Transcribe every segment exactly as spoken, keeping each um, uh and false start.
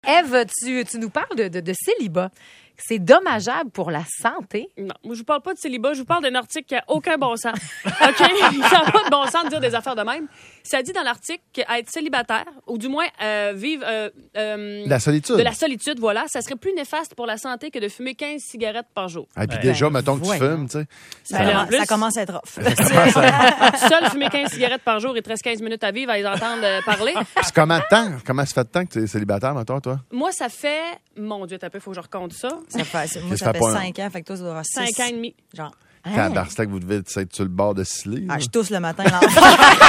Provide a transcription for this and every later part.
Eve, tu, tu nous parles de, de, de célibat. C'est dommageable pour la santé. Non, moi, je vous parle pas de célibat. Je vous parle d'un article qui a aucun bon sens. OK? Ça n'a pas de bon sens de dire des affaires de même. Ça dit dans l'article qu'être célibataire, ou du moins euh, vivre... Euh, euh, la solitude. De la solitude, voilà. Ça serait plus néfaste pour la santé que de fumer quinze cigarettes par jour. Et puis déjà, ben, mettons que ouais. tu fumes, tu sais. Ça, Ben, commence, en plus, ça commence à être rough. seul fumer quinze cigarettes par jour, il te reste quinze minutes à vivre à les entendre euh, parler. C'est combien de temps? Comment ça fait de temps que tu es célibataire, mettons, toi? Moi, ça fait... Mon Dieu, t'as peu, il faut que je recompte ça. Ça fait, moi, Qu'est-ce ça que fait ça fait cinq ans, fait que toi, ça doit avoir six. Cinq ans et demi. Genre. Tabarnak, vous devez être sur le bord de Scilly. Ah, là. je tousse le matin. l'enfant.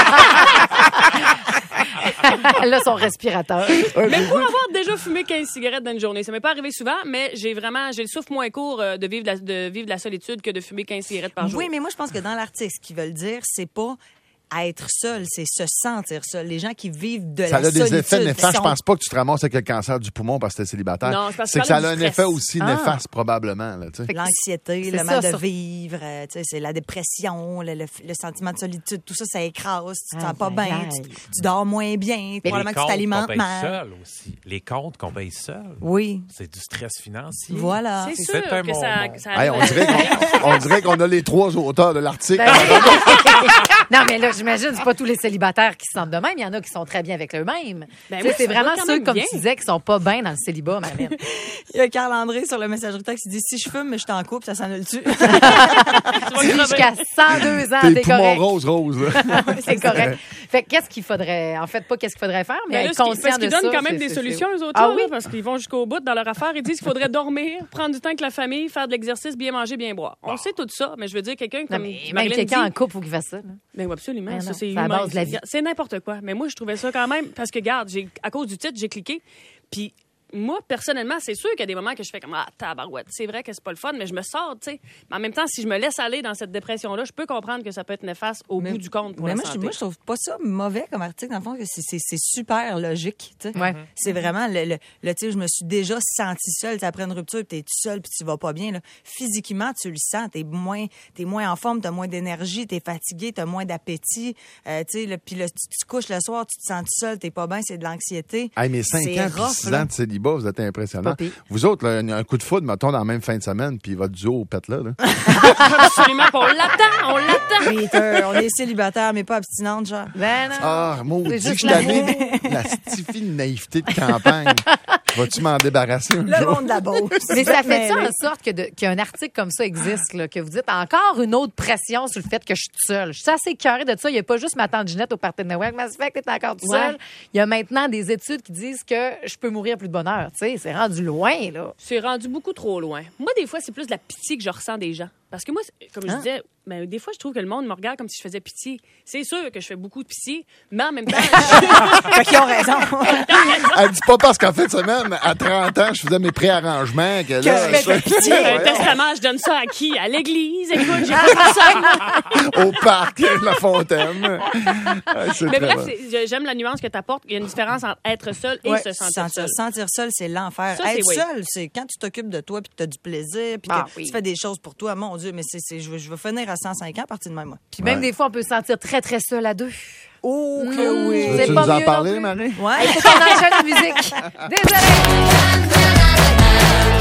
Elle a son respirateur. Mais pour avoir déjà fumé quinze cigarettes dans une journée, ça m'est pas arrivé souvent, mais j'ai vraiment, j'ai le souffle moins court euh, de vivre de la, de vivre de la solitude que de fumer quinze cigarettes par jour. Oui, mais moi, je pense que dans l'article, ce qu'ils veulent dire, c'est pas être seul, c'est se sentir seul. Les gens qui vivent de Ça la a des solitude. effets néfastes. qui Je sont- pense pas que tu te ramasses avec le cancer du poumon parce que t'es célibataire. Non, c'est parce que c'est que ça ça a a un du effet stress. aussi Ah. néfaste, probablement. Là, tu sais. L'anxiété, C'est le ça, mal de ça. vivre, euh, tu sais, c'est la dépression, le, le, le sentiment de solitude, tout ça, ça écrase. Tu te Aïe, sens pas aïe, bien, aïe. tu, tu dors moins bien, probablement que tu comptes qu'on t'alimentes paye mal. seul aussi. Les comptes qu'on paye seul. Oui, C'est du stress financier. voilà. C'est C'est sûr un que bon ça, monde. ça Hey, arrive on, à- dirait qu'on, on dirait qu'on a les trois auteurs de l'article. Non, mais là, j'imagine, c'est pas tous les célibataires qui se sentent de même. Il y en a qui sont très bien avec eux-mêmes. Ben Tu sais, oui, c'est ça vraiment va quand ceux, même comme bien. tu disais, qui sont pas bien dans le célibat, Marilyn. Il y a Carl-André sur le messagerie texte qui dit « Si je fume, mais je suis en couple, ça s'annule-tu? » Jusqu'à cent deux ans, T'es t'es poumon correct. rose, rose. là. C'est correct. Fait que qu'est-ce qu'il faudrait... En fait, pas qu'est-ce qu'il faudrait faire, mais Ben là, être ce qui- conscient parce de qu'ils ça. donnent quand même c'est- des c'est- solutions, c'est- eux autres, Ah là, oui? parce qu'ils vont jusqu'au bout dans leur affaire. Ils disent qu'il faudrait dormir, prendre du temps avec la famille, faire de l'exercice, bien manger, bien boire. On sait tout ça, mais je veux dire, quelqu'un Non, comme mais même Marilyn quelqu'un dit- en couple, faut qu'il fasse ça. là. Ben oui, absolument. Ben ça, non, c'est c'est la humain. base de la vie. C'est n'importe quoi. Mais moi, je trouvais ça quand même... Parce que, regarde, j'ai, à cause du titre, j'ai cliqué. Puis moi, personnellement, c'est sûr qu'il y a des moments que je fais comme « Ah, tabarouette, c'est vrai que c'est pas le fun, mais je me sors, tu sais. » Mais en même temps, si je me laisse aller dans cette dépression-là, je peux comprendre que ça peut être néfaste au Mais- bout du compte pour Mais la moi, je, santé. moi, je trouve pas ça mauvais comme article, dans le fond, que c'est, c'est, c'est super logique. tu sais. Ouais. C'est vraiment le, le, le tu sais, je me suis déjà sentie seule. Tu sais, après une rupture, puis t'es tout seul, puis tu vas pas bien. Là. Physiquement, tu le sens. T'es moins, t'es moins en forme, t'as moins d'énergie, t'es fatigué, t'as moins d'appétit. Euh, tu sais, là, puis là, tu, tu te couches le soir, tu te sens tout seul, t'es pas bien, c'est de l'anxiété. Hey, mais cinq C'est ans puis rough, six là. ans de célibat, vous êtes impressionnants. Pas pire. Vous autres, là, un coup de foudre, mettons, dans la même fin de semaine, puis votre duo pète là. là. Absolument pas. On l'attend, on l'attend. Peter, on est célibataire, mais pas abstinente, genre. Ben non. Ah, maudit C'est que juste je t'avais la stifie de naïveté de campagne. Vas-tu m'en débarrasser un Le jour? monde de la Beauce. Mais ça fait ça mêlé. en sorte que de- qu'un article comme ça existe, là, que vous dites encore une autre pression sur le fait que je suis toute seule. Je suis assez curée de ça. Il n'y a pas juste ma tante Ginette au party de Noël. Mais ça fait que t'es encore toute Ouais. seule. Il y a maintenant des études qui disent que je peux mourir plus de bonheur. Tu sais, c'est rendu loin, là. C'est rendu beaucoup trop loin. Moi, des fois, c'est plus de la pitié que je ressens des gens. Parce que moi, c'est- comme je Hein? disais, ben, des fois, je trouve que le monde me regarde comme si je faisais pitié. C'est sûr que je fais beaucoup de pitié, mais en même temps, Fait qu'ils ont raison. Elle dit pas parce qu'en fin de semaine, à trente ans, je faisais mes préarrangements. Que là, je fais je- pitié. un Ouais, testament, je donne ça à qui? À l'église? Écoute, j'ai pas personne. au parc, la fontaine. Ouais, c'est Mais très bref, bon. c'est- j'aime la nuance que tu apportes. Il y a une différence entre être seul et Ouais, se sentir seul. sentir seul, c'est l'enfer. Ça, c'est Être oui. seul, c'est quand tu t'occupes de toi puis que tu as du plaisir puis Ah que oui. tu fais des choses pour toi. Mon Dieu, mais c'est, c'est, je, veux, je veux finir à cent cinq ans à partir de même, moi. Puis même Ouais. des fois, on peut se sentir très, très seul à deux. Oh, Mmh. que oui. Vous êtes Tu pas nous en mieux parler, non plus. Marie? Ouais. Il faut qu'on enchaîne la musique. Désolé.